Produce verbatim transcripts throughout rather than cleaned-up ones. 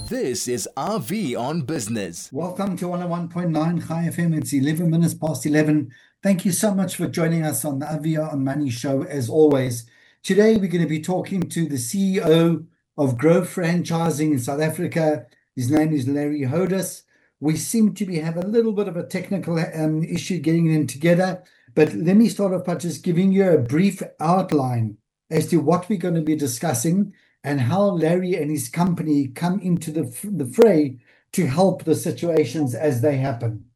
This is R V on Business. Welcome to one oh one point nine Chai F M. It's eleven minutes past eleven. Thank you so much for joining us on the R V on Money show, as always. Today, we're going to be talking to the C E O of Grow Franchising in South Africa. His name is Larry Hodes. We seem to be have a little bit of a technical um, issue getting them together, but let me start off by just giving you a brief outline as to what we're going to be discussing and how Larry and his company come into the, the fray to help the situations as they happen.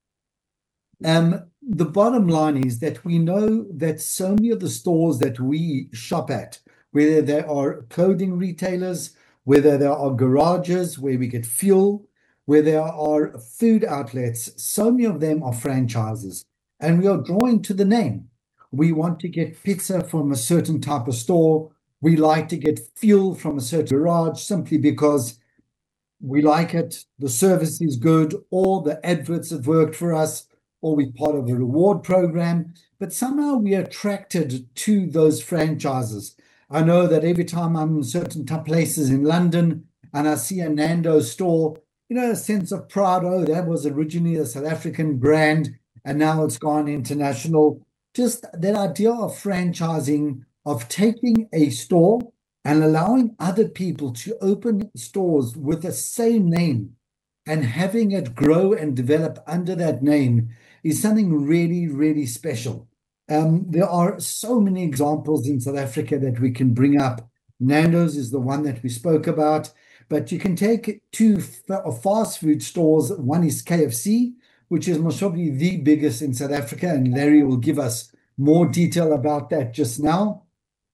Um, the bottom line is that we know that so many of the stores that we shop at, whether they are clothing retailers, whether there are garages where we get fuel, where there are food outlets, so many of them are franchises. And we are drawing to the name. We want to get pizza from a certain type of store. We like to get fuel from a certain garage simply because we like it, the service is good, or the adverts have worked for us, or we're part of a reward program. But somehow we are attracted to those franchises. I know that every time I'm in certain places in London and I see a Nando's store, you know, a sense of pride. Oh, that was originally a South African brand and now it's gone international. Just that idea of franchising, of taking a store and allowing other people to open stores with the same name and having it grow and develop under that name is something really, really special. Um, there are so many examples in South Africa that we can bring up. Nando's is the one that we spoke about, but you can take two fast food stores. One is K F C, which is most probably the biggest in South Africa, and Larry will give us more detail about that just now.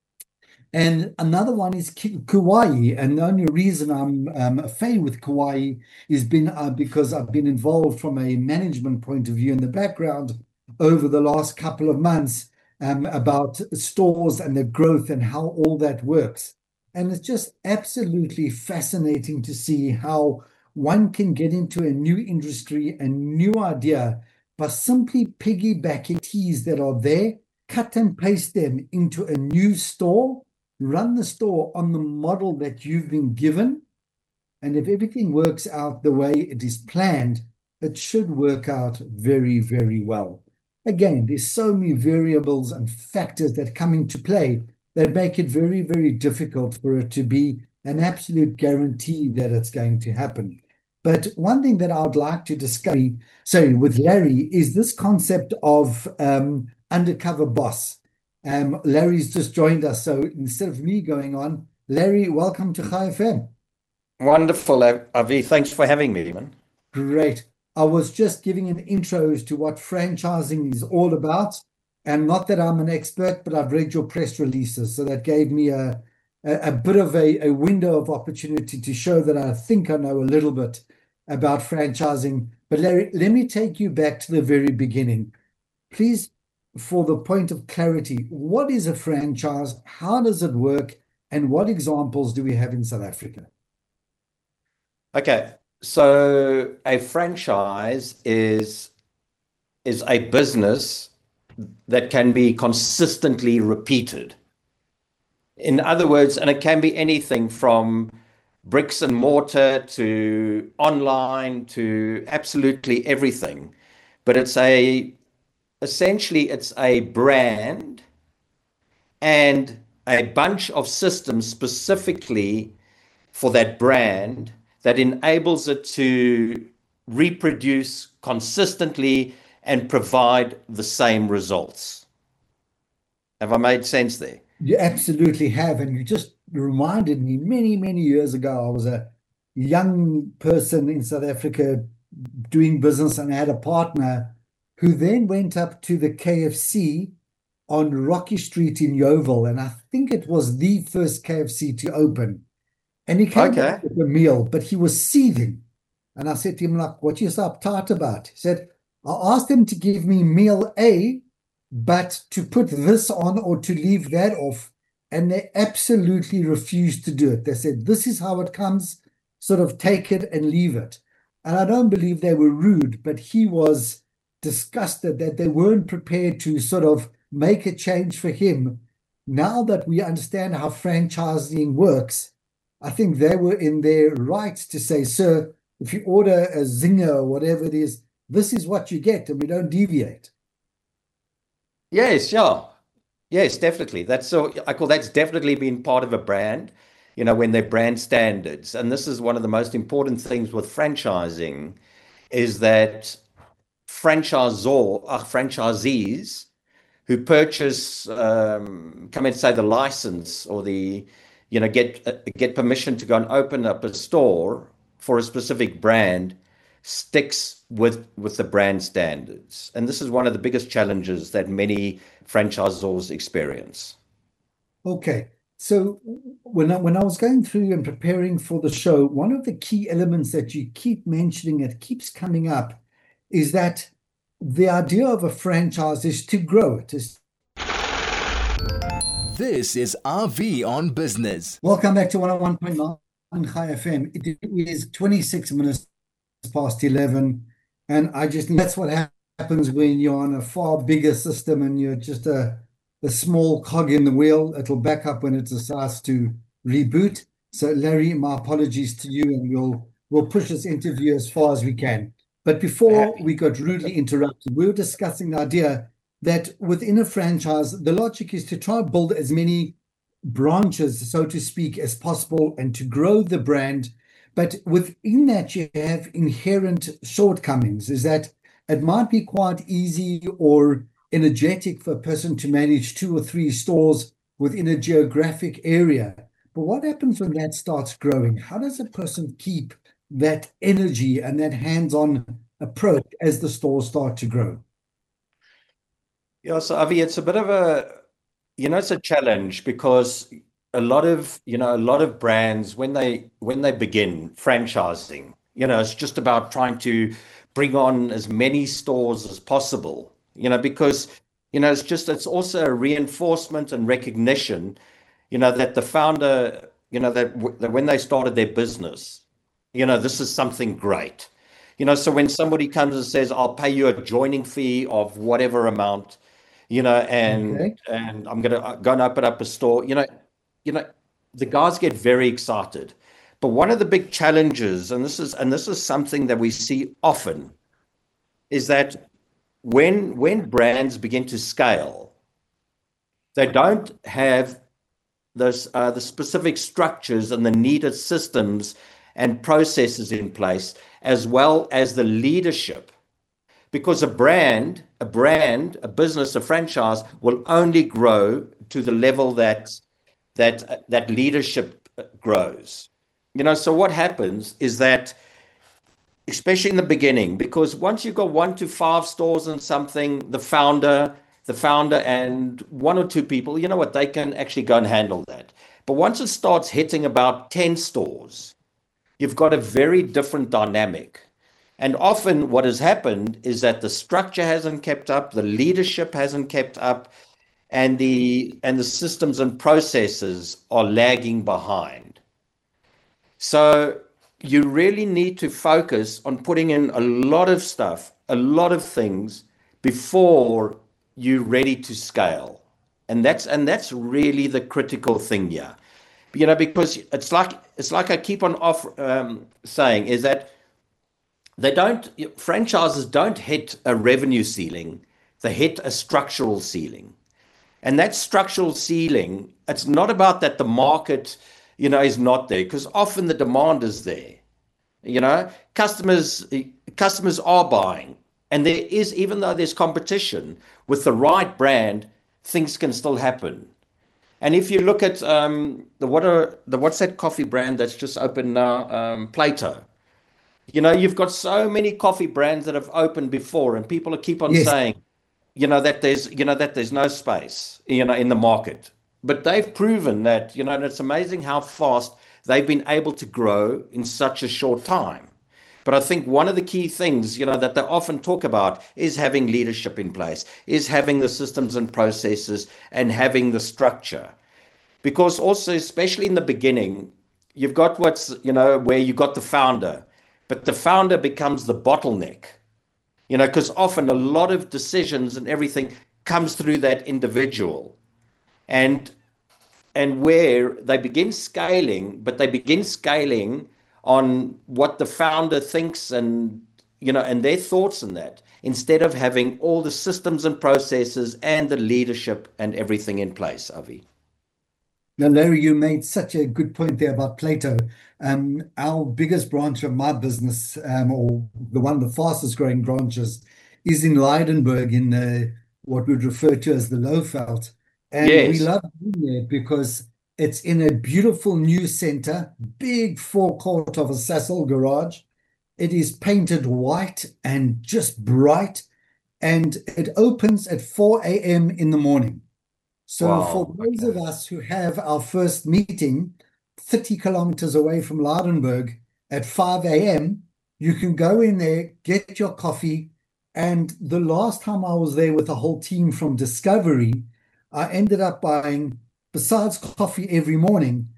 And another one is Kauai, and the only reason I'm um, a fan with Kauai is been uh, because I've been involved from a management point of view in the background over the last couple of months um, about stores and the growth and how all that works. And it's just absolutely fascinating to see how one can get into a new industry, a new idea, by simply piggybacking keys that are there, cut and paste them into a new store, run the store on the model that you've been given. And if everything works out the way it is planned, it should work out very, very well. Again, there's so many variables and factors that come into play that make it very, very difficult for it to be an absolute guarantee that it's going to happen. But one thing that I would like to discuss, sorry, with Larry is this concept of um, undercover boss. Um, Larry's just joined us, so instead of me going on, Larry, welcome to Chai F M. Wonderful, Avi. Thanks for having me, man. Great. I was just giving an intro as to what franchising is all about, and not that I'm an expert, but I've read your press releases, so that gave me a a, a bit of a, a window of opportunity to show that I think I know a little bit about franchising. But Larry, let me take you back to the very beginning. Please, for the point of clarity, what is a franchise? How does it work? And what examples do we have in South Africa? Okay, so a franchise is is a business that can be consistently repeated. In other words, and it can be anything from bricks and mortar to online to absolutely everything. But it's a essentially it's a brand and a bunch of systems specifically for that brand that enables it to reproduce consistently and provide the same results. Have I made sense there? You absolutely have. And you just reminded me many, many years ago, I was a young person in South Africa doing business, and I had a partner who then went up to the K F C on Rocky Street in Yeoville. And I think it was the first K F C to open. And he came Okay. back with a meal, but he was seething. And I said to him, like, what are you so uptight about? He said, I asked them to give me meal A, but to put this on or to leave that off. And they absolutely refused to do it. They said, this is how it comes, sort of take it and leave it. And I don't believe they were rude, but he was disgusted that they weren't prepared to sort of make a change for him. Now that we understand how franchising works, I think they were in their rights to say, sir, if you order a zinger or whatever it is, this is what you get, and we don't deviate. Yes, yeah. Yes, definitely. That's so I call that's definitely been part of a brand, you know, when they're brand standards. And this is one of the most important things with franchising is that franchisor, uh, franchisees who purchase, um, come and say the license or the, you know, get uh, get permission to go and open up a store for a specific brand, sticks with with the brand standards. And this is one of the biggest challenges that many franchisors experience. Okay. So when I, when I was going through and preparing for the show, one of the key elements that you keep mentioning, it keeps coming up, is that the idea of a franchise is to grow it. Is This is R V on Business. Welcome back to one oh one point nine Chai F M. It is twenty-six minutes past eleven, and I just that's what happens when you're on a far bigger system and you're just a a small cog in the wheel. It'll back up when it decides to reboot. So Larry, my apologies to you, and we'll we'll push this interview as far as we can. But before we got rudely interrupted, we were discussing the idea that within a franchise, the logic is to try and build as many branches, so to speak, as possible and to grow the brand. But within that, you have inherent shortcomings, is that it might be quite easy or energetic for a person to manage two or three stores within a geographic area. But what happens when that starts growing? How does a person keep that energy and that hands-on approach as the stores start to grow? Yeah, so Avi, it's a bit of a, you know, it's a challenge because a lot of, you know, a lot of brands when they when they begin franchising, you know, it's just about trying to bring on as many stores as possible. You know, because, you know, it's just, it's also a reinforcement and recognition, you know, that the founder, you know, that, w- that when they started their business, you know, this is something great. You know, so when somebody comes and says, I'll pay you a joining fee of whatever amount, you know, and Okay. and I'm going to go and open up a store, you know, you know, the guys get very excited. But one of the big challenges, and this is and this is something that we see often, is that when when brands begin to scale, they don't have those uh, the specific structures and the needed systems and processes in place, as well as the leadership. Because a brand, a brand, a business, a franchise will only grow to the level that that uh, that leadership grows. You know, so what happens is that especially in the beginning, because once you've got one to five stores and something, the founder, the founder and one or two people, you know what, they can actually go and handle that. But once it starts hitting about ten stores, you've got a very different dynamic. And often what has happened is that the structure hasn't kept up, the leadership hasn't kept up, and the and the systems and processes are lagging behind. So you really need to focus on putting in a lot of stuff, a lot of things before you're ready to scale. And that's and that's really the critical thing here. You know, because it's like it's like I keep on off um, saying is that they don't franchises don't hit a revenue ceiling, they hit a structural ceiling. And that structural ceiling, it's not about that the market, you know, is not there, because often the demand is there. You know, customers customers are buying, and there is, even though there's competition with the right brand, things can still happen. And if you look at um, the what are the what's that coffee brand that's just opened now, um, Plato. You know, you've got so many coffee brands that have opened before, and people keep on Yes. saying, you know, that there's, you know, that there's no space, you know, in the market. But they've proven that, you know, and it's amazing how fast they've been able to grow in such a short time. But I think one of the key things, you know, that they often talk about is having leadership in place, is having the systems and processes and having the structure. Because also, especially in the beginning, you've got what's, you know, where you got the founder, but the founder becomes the bottleneck, you know, because often a lot of decisions and everything comes through that individual. And and where they begin scaling, but they begin scaling on what the founder thinks and, you know, and their thoughts on that, instead of having all the systems and processes and the leadership and everything in place, Avi. Now, Larry, you made such a good point there about Plato. Um, our biggest branch of my business, um, or the one of the fastest growing branches, is in Leidenburg in uh, what we'd refer to as the Lowveld. And Yes. we love being there because it's in a beautiful new center, big forecourt of a Sasol garage. It is painted white and just bright, and it opens at four a m in the morning. So Wow, for those okay. of us who have our first meeting thirty kilometers away from Leidenburg at five a m, you can go in there, get your coffee. And the last time I was there with a whole team from Discovery, I ended up buying, besides coffee every morning,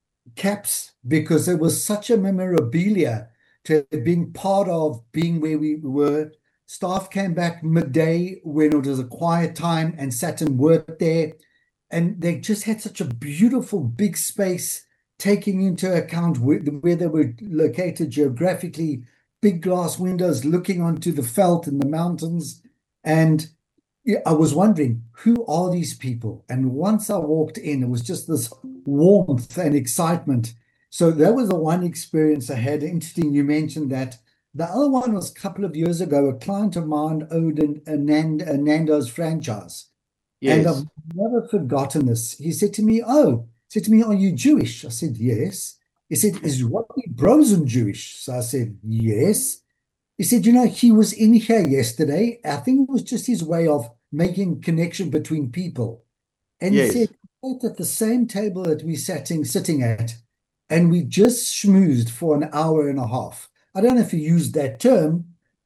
caps, because it was such a memorabilia to being part of being where we were. Staff came back midday when it was a quiet time and sat and worked there. And they just had such a beautiful big space, taking into account where, where they were located geographically, big glass windows looking onto the veld and the mountains. And yeah, I was wondering, who are these people? And once I walked in, it was just this warmth and excitement. So that was the one experience I had. Interesting, you mentioned that. The other one was a couple of years ago. A client of mine owned a, a, Nand, a Nando's franchise. And Yes. I've never forgotten this. He said to me, oh, he said to me, are you Jewish? I said, yes. He said, is Rodney Brosen Jewish? So I said, yes. He said, you know, he was in here yesterday. I think it was just his way of making connection between people. And Yes. he said, we sat at the same table that we sat in, sitting at, and we just schmoozed for an hour and a half. I don't know if he used that term.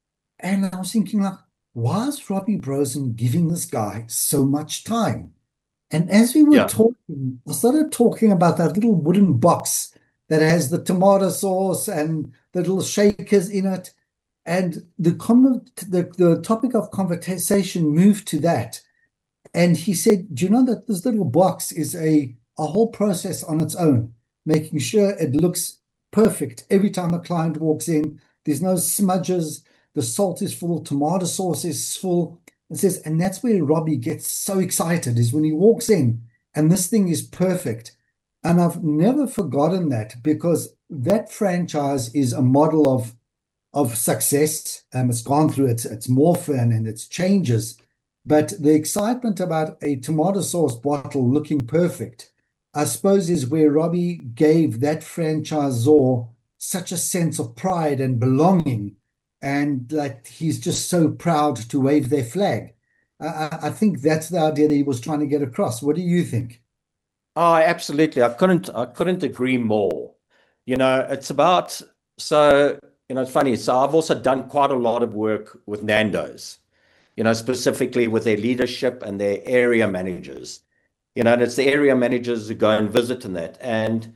And I was thinking, like, why is Robbie Brosen giving this guy so much time? And as we were Yeah. talking, I started talking about that little wooden box that has the tomato sauce and the little shakers in it. And the, com- the, the topic of conversation moved to that. And he said, do you know that this little box is a, a whole process on its own, making sure it looks perfect every time a client walks in. There's no smudges. The salt is full. Tomato sauce is full. And says, and that's where Robbie gets so excited, is when he walks in and this thing is perfect. And I've never forgotten that, because that franchise is a model of of success. Um, it's gone through its, its morphin and its changes. But the excitement about a tomato sauce bottle looking perfect, I suppose, is where Robbie gave that franchisor such a sense of pride and belonging, and like he's just so proud to wave their flag. I, I think that's the idea that he was trying to get across. What do you think? Oh, absolutely. I couldn't I couldn't agree more. You know, it's about, so, you know, it's funny. So I've also done quite a lot of work with Nando's, you know, specifically with their leadership and their area managers. You know, and it's the area managers who go and visit and that. And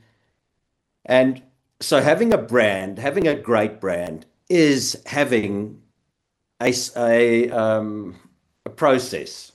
and so having a brand, having a great brand is having a, a, um, a process.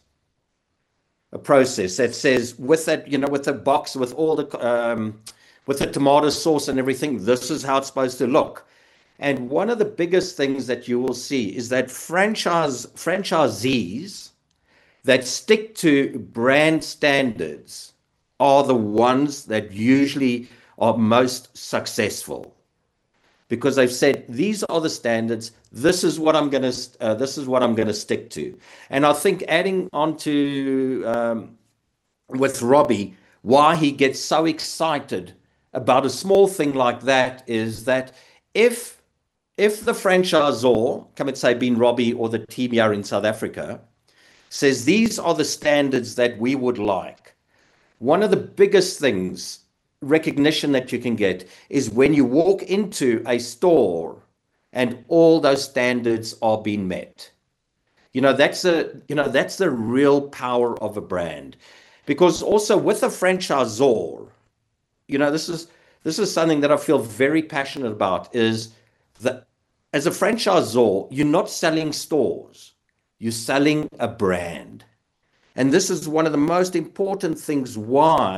A process that says, with that, you know, with the box, with all the, um, with the tomato sauce and everything, this is how it's supposed to look. And one of the biggest things that you will see is that franchise franchisees that stick to brand standards are the ones that usually are most successful, because they've said, these are the standards. This is what I'm going to. Uh, this is what I'm going to stick to. And I think adding on to um, with Robbie, why he gets so excited about a small thing like that is that if if the franchisor, come and say, being Robbie or the team here in South Africa, says these are the standards that we would like, one of the biggest things, recognition that you can get, is when you walk into a store and all those standards are being met. You know, that's a, you know, that's the real power of a brand. Because also with a franchisor, you know, this is this is something that I feel very passionate about, is that as a franchisor, you're not selling stores, you're selling a brand. And this is one of the most important things why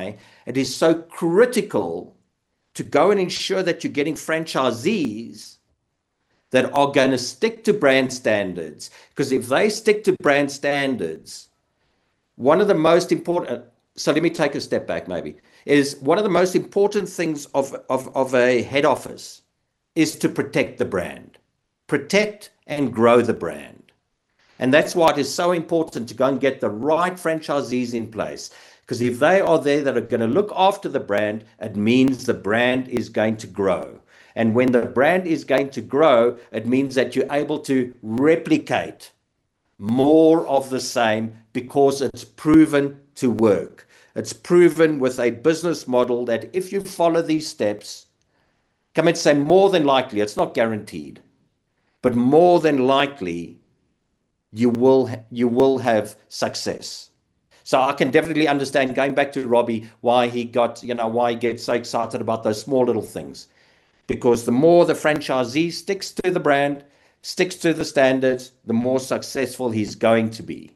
it is so critical to go and ensure that you're getting franchisees that are going to stick to brand standards. Because if they stick to brand standards, one of the most important, so let me take a step back maybe, is one of the most important things of, of, of a head office is to protect the brand, protect and grow the brand. And that's why it is so important to go and get the right franchisees in place. Because if they are there that are going to look after the brand, it means the brand is going to grow. And when the brand is going to grow, it means that you're able to replicate more of the same because it's proven to work. It's proven with a business model that if you follow these steps, come and say more than likely, it's not guaranteed, but more than likely, you will you will have success. So I can definitely understand, going back to Robbie, why he got, you know, why he gets so excited about those small little things. Because the more the franchisee sticks to the brand, sticks to the standards, the more successful he's going to be.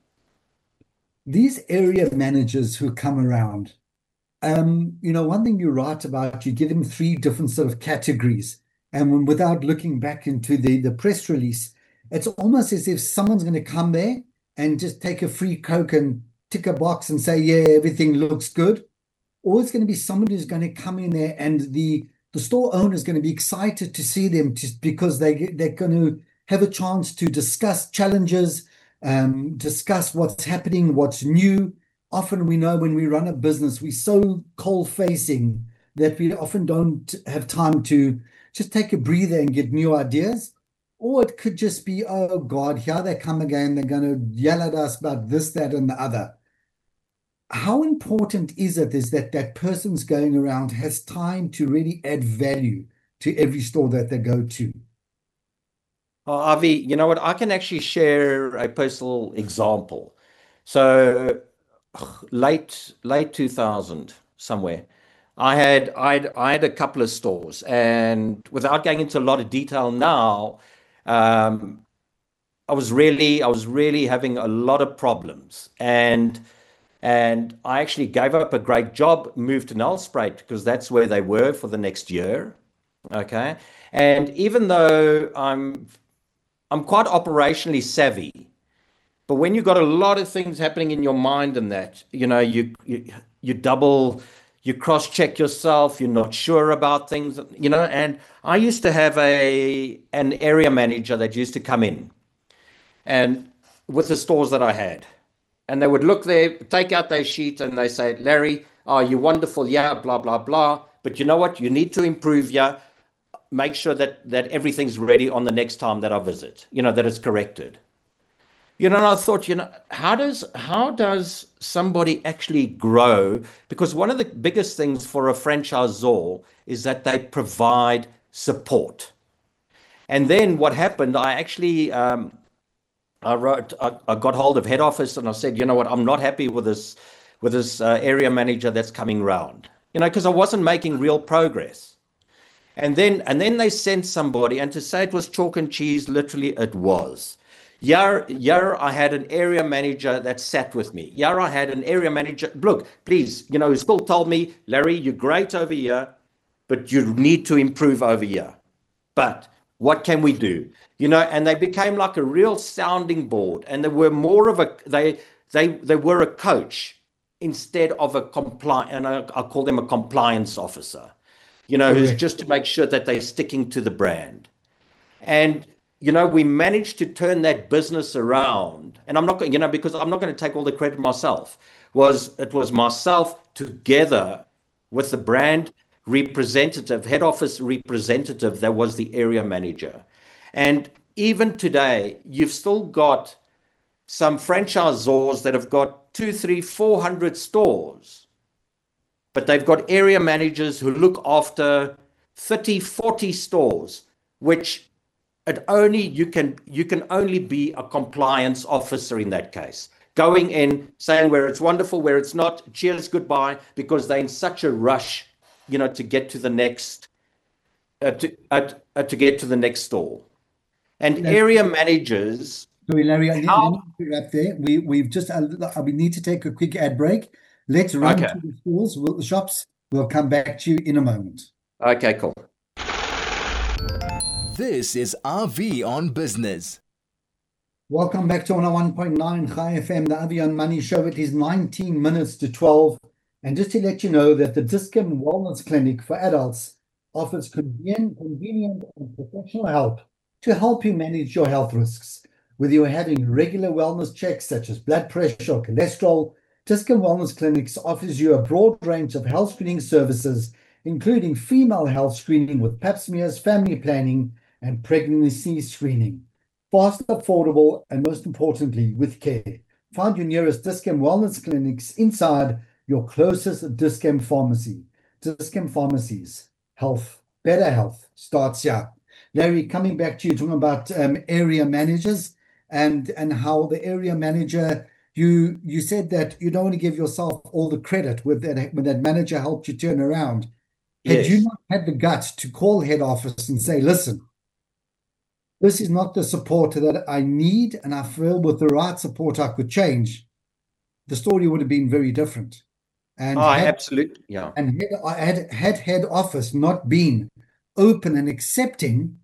These area managers who come around, um, you know, one thing you write about, you give them three different sort of categories. And when, without looking back into the, the press release, it's almost as if someone's going to come there and just take a free Coke and tick a box and say, yeah, everything looks good. Or it's going to be somebody who's going to come in there and the, the store owner is going to be excited to see them just because they, they're going to have a chance to discuss challenges, um, discuss what's happening, what's new. Often we know when we run a business, we're so cold-facing that we often don't have time to just take a breather and get new ideas. Or it could just be, oh God, here they come again. They're going to yell at us about this, that, and the other. How important is it is that that person's going around has time to really add value to every store that they go to? Oh, Avi, you know what? I can actually share a personal example. So late late two thousand somewhere, I had I had I had a couple of stores, and without going into a lot of detail now, um, I was really I was really having a lot of problems, and and I actually gave up a great job, moved to Nelspruit because that's where they were for the next year. Okay, and even though I'm I'm quite operationally savvy, but when you've got a lot of things happening in your mind and that, you know, you you, you double, you cross-check yourself, you're not sure about things, you know, and I used to have a an area manager that used to come in and with the stores that I had. And they would look there, take out their sheet and they say, Larry, oh, you're wonderful, yeah, blah, blah, blah. But you know what? You need to improve, yeah. Make sure that that everything's ready on the next time that I visit, you know, that it's corrected. You know, and I thought, you know, how does how does somebody actually grow? Because one of the biggest things for a franchisor is that they provide support. And then what happened, I actually, um, I wrote, I, I got hold of head office and I said, you know what, I'm not happy with this, with this uh, area manager that's coming round, you know, because I wasn't making real progress. And then, and then they sent somebody, and to say it was chalk and cheese, literally it was. Yeah, yeah, I had an area manager that sat with me. Yeah, I had an area manager. Look, please, you know, who still told me, Larry, you're great over here, but you need to improve over here. But what can we do? You know, and they became like a real sounding board, and they were more of a they they they were a coach instead of a compliant, and I, I call them a compliance officer. You know, who's just to make sure that they're sticking to the brand. And, you know, we managed to turn that business around. And I'm not going, you know, because I'm not going to take all the credit myself. Was it was myself together with the brand representative, head office representative, that was the area manager. And even today, you've still got some franchisors that have got two, three, four hundred stores. But they've got area managers who look after thirty, forty stores, which it only you can you can only be a compliance officer in that case. Going in, saying where it's wonderful, where it's not, cheers, goodbye, because they're in such a rush, you know, to get to the next uh, to uh, uh, to get to the next store. And Larry, area managers. Sorry, Larry, I need, how, I need to wrap there. We we've just uh, we need to take a quick ad break. Let's run Okay. to the stores, we'll, the shops. We'll come back to you in a moment. Okay, cool. This is R V on Business. Welcome back to one oh one point nine Chai F M, the Avi on Money Show. It is nineteen minutes to twelve. And just to let you know that the Dis-Chem Wellness Clinic for adults offers convenient, convenient and professional help to help you manage your health risks. Whether you're having regular wellness checks such as blood pressure or cholesterol, Dis-Chem Wellness Clinics offers you a broad range of health screening services, including female health screening with pap smears, family planning, and pregnancy screening. Fast, affordable, and most importantly, with care. Find your nearest Dis-Chem Wellness Clinics inside your closest Dis-Chem pharmacy. Dis-Chem Pharmacies. Health, better health starts here. Larry, coming back to you, talking about um, area managers and, and how the area manager, you you said that you don't want to give yourself all the credit with that, when that manager helped you turn around. Had Yes. you not had the guts to call head office and say, listen, this is not the support that I need, and I feel with the right support I could change, the story would have been very different. And Oh, had, absolutely. Yeah. and had, had, had head office not been open and accepting,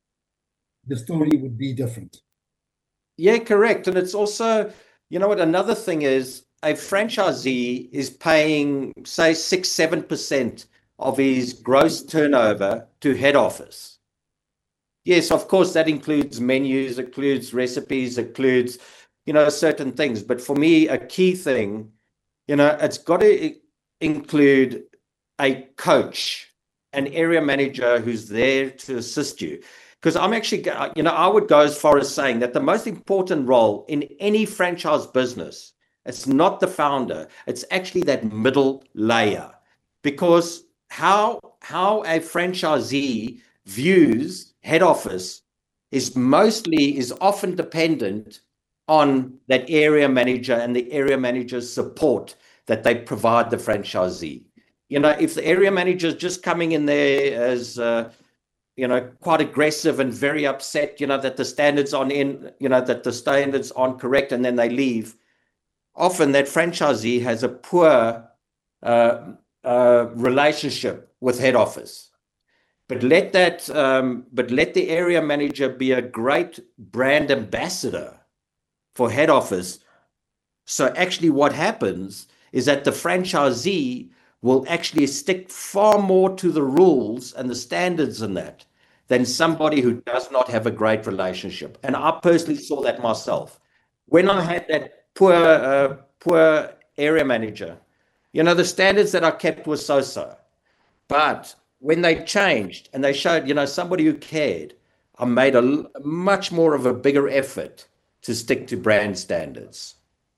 the story would be different. Yeah, correct. And it's also, you know what, another thing is a franchisee is paying, say, six, seven percent of his gross turnover to head office. Yes, of course, that includes menus, includes recipes, includes, you know, certain things. But for me, a key thing, you know, it's got to include a coach, an area manager who's there to assist you. Because I'm actually, you know, I would go as far as saying that the most important role in any franchise business, it's not the founder, it's actually that middle layer. Because how, how a franchisee views head office is mostly, is often dependent on that area manager and the area manager's support that they provide the franchisee. You know, if the area manager is just coming in there as, uh, you know, quite aggressive and very upset, you know, that the standards aren't in, you know, that the standards aren't correct, and then they leave, often that franchisee has a poor uh, uh, relationship with head office. But let that, um, but let the area manager be a great brand ambassador for head office. So actually what happens is that the franchisee will actually stick far more to the rules and the standards in that than somebody who does not have a great relationship. And I personally saw that myself. When I had that poor, uh, poor area manager, you know, the standards that I kept were so-so. But when they changed and they showed, you know, somebody who cared, I made a much more of a bigger effort to stick to brand standards.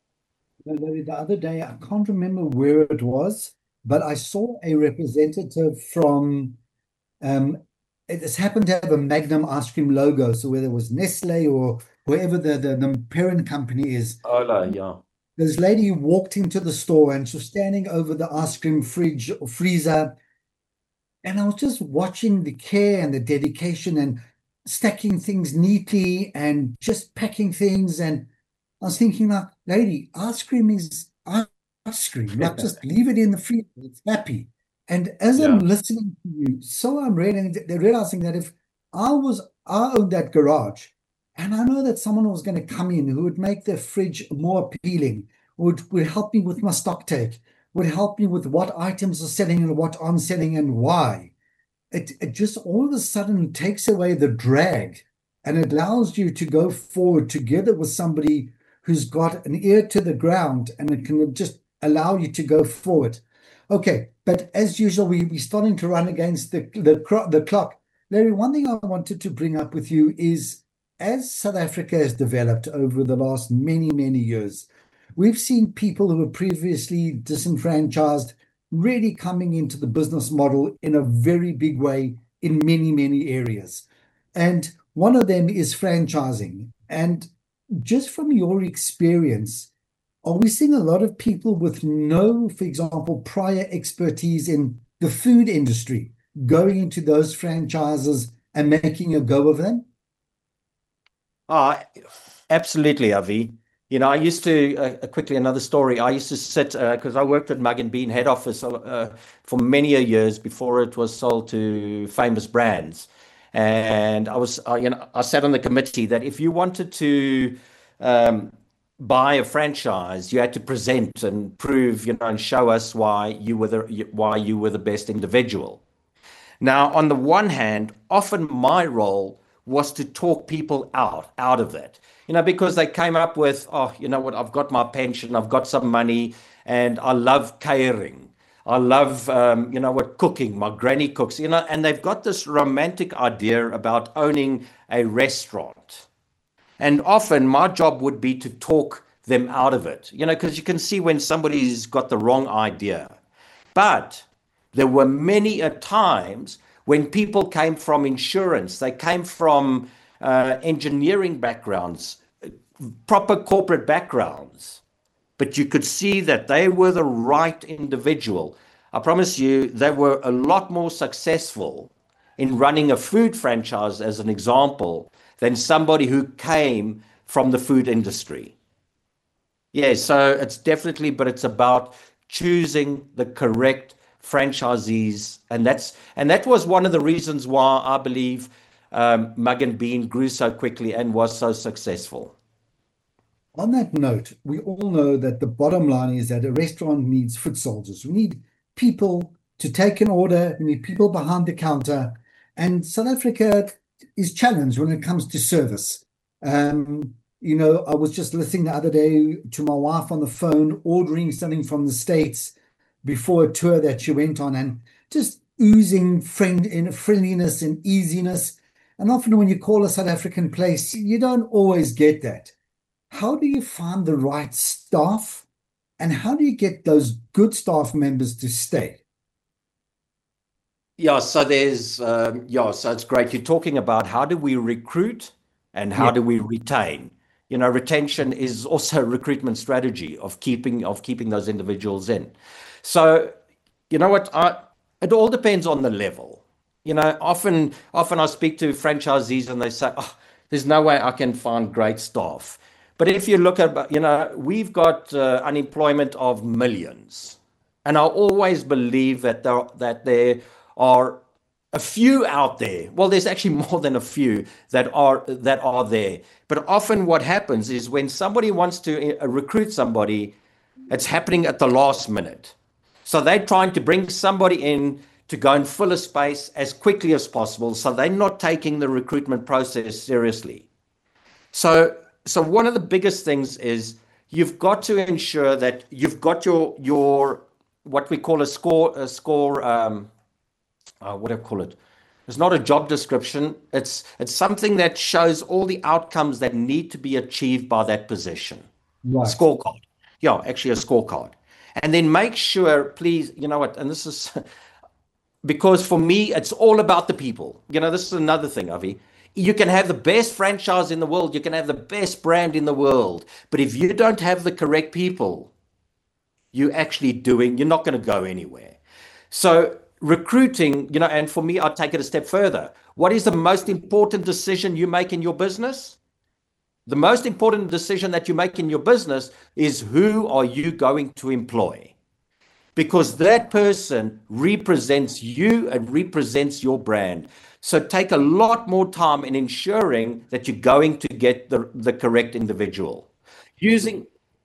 The other day, I can't remember where it was, but I saw a representative from, um, it has happened to have a Magnum ice cream logo. So whether it was Nestle or wherever the, the, the parent company is. Ola, yeah. This lady walked into the store and she was standing over the ice cream fridge or freezer. And I was just watching the care and the dedication and stacking things neatly and just packing things. And I was thinking, like, lady, ice cream is ice cream. Like, just leave it in the freezer. It's happy. And as Yeah. I'm listening to you, so I'm realizing, realizing that if I was, I owned that garage, and I know that someone was going to come in who would make the fridge more appealing, would, would help me with my stock take, would help me with what items are selling and what aren't selling and why. It, it just all of a sudden takes away the drag and it allows you to go forward together with somebody who's got an ear to the ground, and it can just allow you to go forward. Okay, but as usual, we, we're starting to run against the, the, the clock. Larry, one thing I wanted to bring up with you is, as South Africa has developed over the last many, many years, we've seen people who were previously disenfranchised really coming into the business model in a very big way in many, many areas. And one of them is franchising. And just from your experience, are we seeing a lot of people with no, for example, prior expertise in the food industry going into those franchises and making a go of them? Oh, absolutely, Avi. You know, I used to, uh, quickly another story. I used to sit, because uh, I worked at Mug and Bean head office uh, for many a years before it was sold to Famous Brands. And I was, uh, you know, I sat on the committee that if you wanted to um, buy a franchise, you had to present and prove, you know, and show us why you were the, why you were the best individual. Now, on the one hand, often my role was to talk people out, out of it. You know, because they came up with, oh, you know what, I've got my pension, I've got some money, and I love catering. I love, um, you know what, cooking. My granny cooks, you know, and they've got this romantic idea about owning a restaurant. And often my job would be to talk them out of it, you know, because you can see when somebody's got the wrong idea. But there were many a times when people came from insurance, they came from uh, engineering backgrounds, proper corporate backgrounds, but you could see that they were the right individual. I promise you, they were a lot more successful in running a food franchise, as an example, than somebody who came from the food industry. Yeah, so it's definitely, but it's about choosing the correct franchisees, and that's and that was one of the reasons why I believe um, Mug and Bean grew so quickly and was so successful. On that note, we all know that the bottom line is that a restaurant needs foot soldiers. We need people to take an order. We need people behind the counter. And South Africa is challenged when it comes to service. Um, you know, I was just listening the other day to my wife on the phone, ordering something from the States before a tour that she went on, and just oozing friend in friendliness and easiness. And often when you call a South African place, you don't always get that. How do you find the right staff, and how do you get those good staff members to stay? Yeah, so there's, um, yeah, so it's great. You're talking about how do we recruit and how Yeah. do we retain? You know, retention is also a recruitment strategy of keeping of keeping those individuals in. So, you know what, I, it all depends on the level. You know, often, often I speak to franchisees and they say, oh, there's no way I can find great staff. But if you look at, you know, we've got uh, unemployment of millions. And I always believe that there, that there are a few out there. Well, there's actually more than a few that are that are there. But often what happens is when somebody wants to recruit somebody, it's happening at the last minute. So they're trying to bring somebody in to go and fill a space as quickly as possible. So they're not taking the recruitment process seriously. So So one of the biggest things is you've got to ensure that you've got your your what we call a score a score um, uh, what do I call it? It's not a job description. It's it's something that shows all the outcomes that need to be achieved by that position. Right. Scorecard. Yeah, actually a scorecard. And then make sure, please, you know what? And this is because for me, it's all about the people. You know, this is another thing, Avi. You can have the best franchise in the world. You can have the best brand in the world. But if you don't have the correct people, you're actually doing, you're not going to go anywhere. So recruiting, you know, and for me, I'll take it a step further. What is the most important decision you make in your business? The most important decision that you make in your business is who are you going to employ? Because that person represents you and represents your brand. So take a lot more time in ensuring that you're going to get the, the correct individual. Using,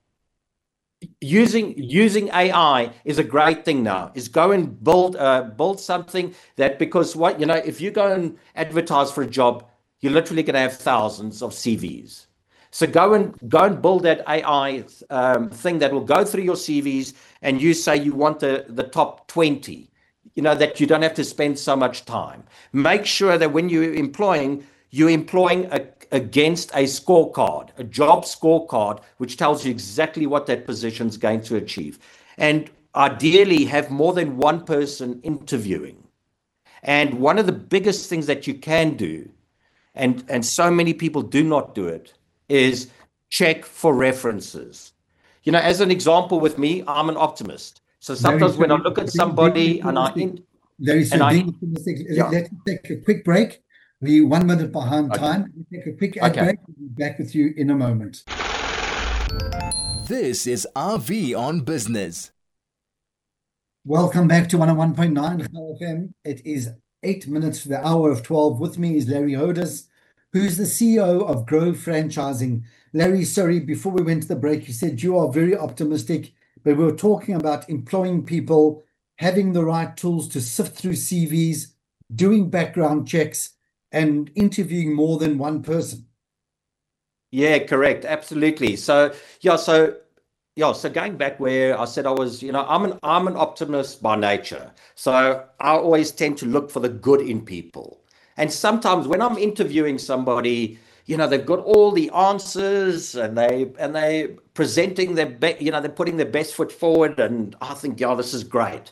using, using A I is a great thing now. Is go and build, uh, build something that, because what, you know, if you go and advertise for a job, you're literally going to have thousands of C Vs. So go and go and build that A I um, thing that will go through your C Vs, and you say you want the, the top twenty. You know, that you don't have to spend so much time. Make sure that when you're employing, you're employing a, against a scorecard, a job scorecard, which tells you exactly what that position is going to achieve. And ideally have more than one person interviewing. And one of the biggest things that you can do, and, and so many people do not do it, is check for references. You know, as an example with me, I'm an optimist. So sometimes when I look at somebody and I... In, Very soon. Yeah. Let's take a quick break. We're one minute behind Okay. time. We'll take a quick ad Okay. break. We'll be back with you in a moment. This is R V on Business. Welcome back to one oh one point nine F M. It is eight minutes to the hour of twelve. With me is Larry Hodes, who's the C E O of Grow Franchising. Larry, sorry, before we went to the break, you said you are very optimistic, but we were talking about employing people, having the right tools to sift through C Vs, doing background checks, and interviewing more than one person. Yeah, correct. Absolutely. So, yeah, so yeah, so going back where I said I was, you know, I'm an I'm an optimist by nature. So I always tend to look for the good in people. And sometimes when I'm interviewing somebody, you know, they've got all the answers and they and they presenting their be, you know, they're putting their best foot forward, and I think, yeah, this is great.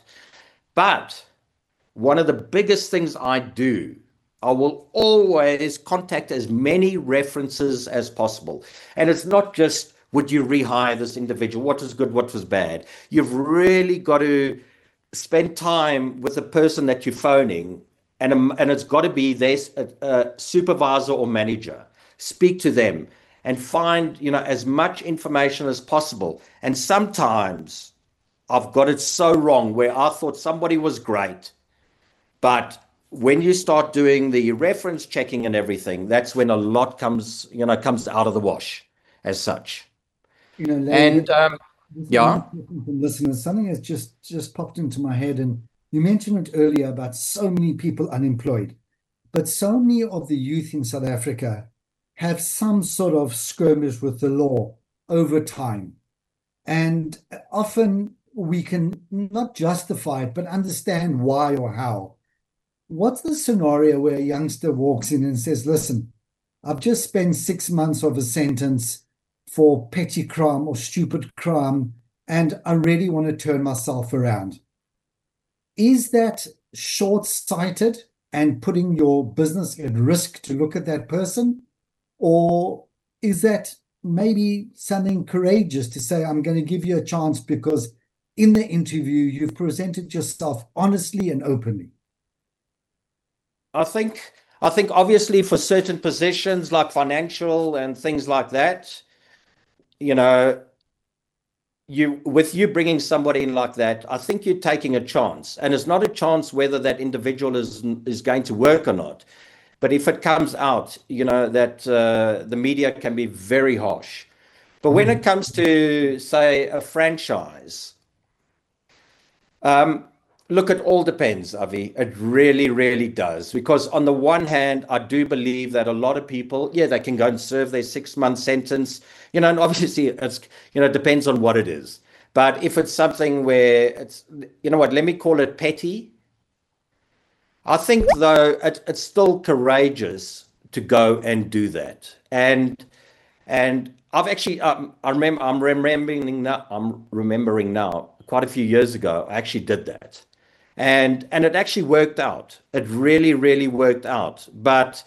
But one of the biggest things I do, I will always contact as many references as possible. And it's not just, would you rehire this individual? What was good? What was bad? You've really got to spend time with the person that you're phoning, and, and it's got to be their uh, supervisor or manager. Speak to them and find, you know, as much information as possible. And sometimes I've got it so wrong where I thought somebody was great, but when you start doing the reference checking and everything, that's when a lot comes, you know, comes out of the wash as such. You know, Larry, and um, yeah, from listeners, something has just just popped into my head, and you mentioned it earlier about so many people unemployed, but so many of the youth in South Africa have some sort of skirmish with the law over time, and often we can not justify it, but understand why or how. What's the scenario where a youngster walks in and says, listen, I've just spent six months of a sentence for petty crime or stupid crime, and I really want to turn myself around? Is that short-sighted and putting your business at risk to look at that person? Or is that maybe something courageous to say, I'm going to give you a chance because in the interview, you've presented yourself honestly and openly? I think I think obviously for certain positions like financial and things like that, you know, you with you bringing somebody in like that, I think you're taking a chance, and it's not a chance whether that individual is is going to work or not. But if it comes out, you know, that uh, the media can be very harsh. But when it comes to, say, a franchise, um, look, it all depends, Avi. It really, really does. Because on the one hand, I do believe that a lot of people, yeah, they can go and serve their six-month sentence, you know, and obviously it's, you know, it depends on what it is. But if it's something where it's, you know what, let me call it petty. I think, though, it, it's still courageous to go and do that. And and I've actually, um, I remember, I'm remembering now, I'm remembering now, quite a few years ago, I actually did that. And and it actually worked out. It really, really worked out. But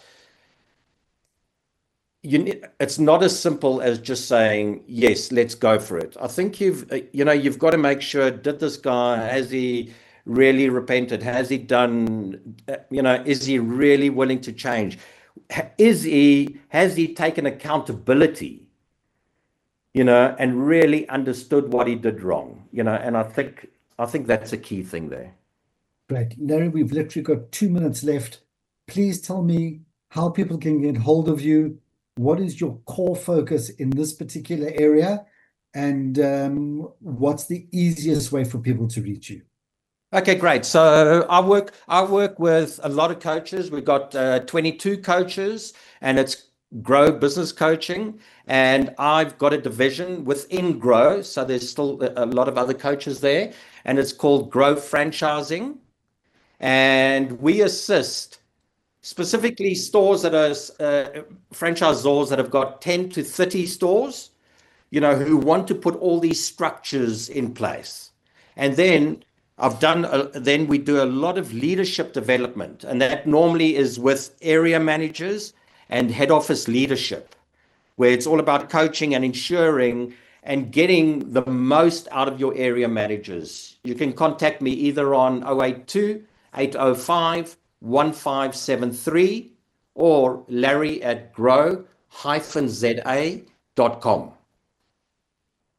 you, it's not as simple as just saying, yes, let's go for it. I think you've, you know, you've got to make sure, did this guy, has he really repented? Has he done, you know, is he really willing to change? Is he, has he taken accountability, you know, and really understood what he did wrong, you know? And I think, I think that's a key thing there. Great. Larry, we've literally got two minutes left. Please tell me how people can get hold of you. What is your core focus in this particular area? And um, what's the easiest way for people to reach you? Okay, great. So I work I work with a lot of coaches. We've got uh, twenty-two coaches, and it's Grow Business Coaching. And I've got a division within Grow. So there's still a lot of other coaches there. And it's called Grow Franchising. And we assist specifically stores that are uh, franchisors that have got ten to thirty stores, you know, who want to put all these structures in place. And then I've done, a, then we do a lot of leadership development, and that normally is with area managers and head office leadership, where it's all about coaching and ensuring and getting the most out of your area managers. You can contact me either on oh eight two, eight oh five, one five seven three or Larry at grow dash za dot com.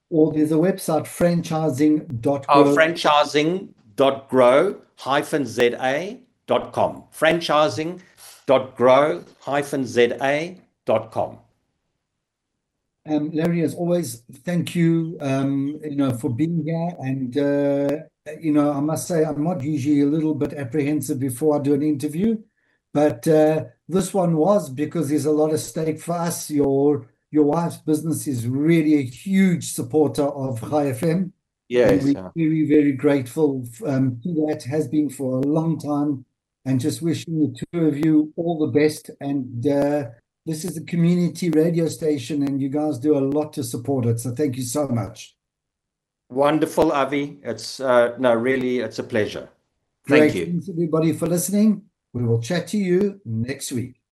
or there's a website, franchising dot Oh, grow. franchising dot grow hyphen Z A dot com. Franchising dot grow hyphen Z A dot com. Um, Larry, as always, thank you, um, you know, for being here. And, uh, you know, I must say, I'm not usually a little bit apprehensive before I do an interview, but uh, this one was because there's a lot of stake for us. Your your wife's business is really a huge supporter of Chai F M. Yes. And yeah. we're very, very grateful um, to that, has been for a long time, and just wishing the two of you all the best. And uh, this is a community radio station, and you guys do a lot to support it. So thank you so much. Wonderful, Avi. It's uh, no, really, it's a pleasure. Great. Thank you. Thanks, everybody, for listening. We will chat to you next week.